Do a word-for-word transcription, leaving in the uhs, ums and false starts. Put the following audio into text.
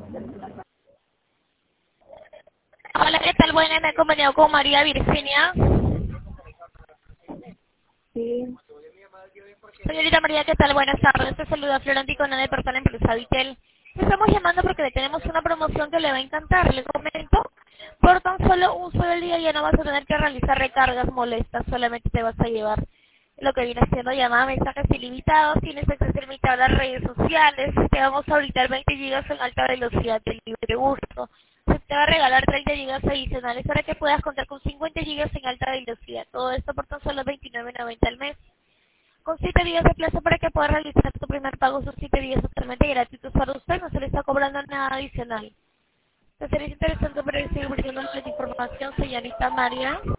Hola, ¿qué tal? Buenas, me he acompañado con María Virginia. Sí, Señorita María, ¿qué tal? Buenas tardes. Te saluda Florenti de Portal Empresa Vitel. Estamos llamando porque le tenemos una promoción que le va a encantar. Le comento, por tan solo un solo día ya no vas a tener que realizar recargas molestas, solamente te vas a llevar lo que viene siendo llamadas, mensajes ilimitados, tienes acceso ilimitado a las redes sociales, te vamos a habilitar veinte gigas en alta velocidad de libre uso. Se te va a regalar treinta gigas adicionales para que puedas contar con cincuenta gigas en alta velocidad. Todo esto por tan solo veintinueve noventa al mes. Con siete días de plazo para que puedas realizar tu primer pago, son siete días totalmente gratuitos para usted, no se le está cobrando nada adicional. ¿Te sería interesante para seguir brindando la información, señorita María?